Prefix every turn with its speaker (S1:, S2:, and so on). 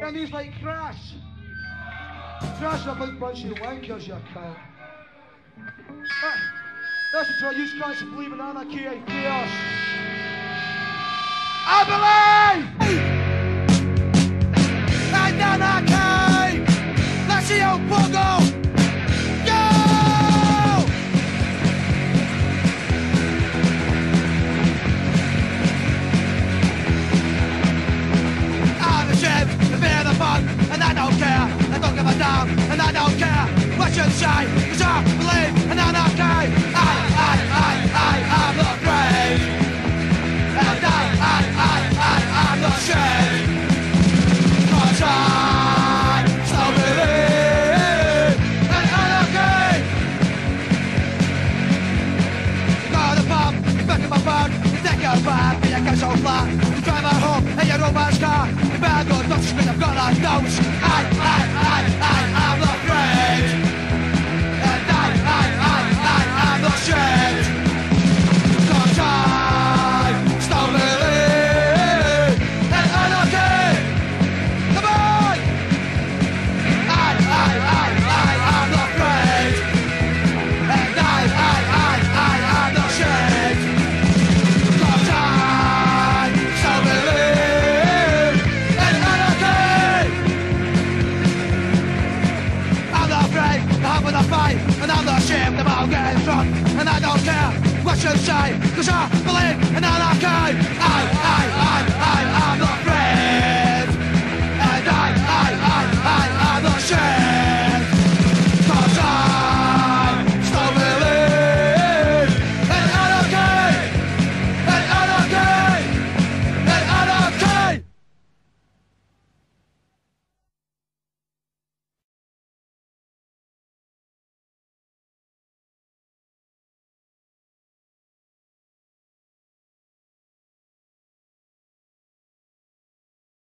S1: And he's like, Crash. Crash a big bunch of wankers, you cunt. Listen to it, you cunts believe in anarchy and chaos. I believe!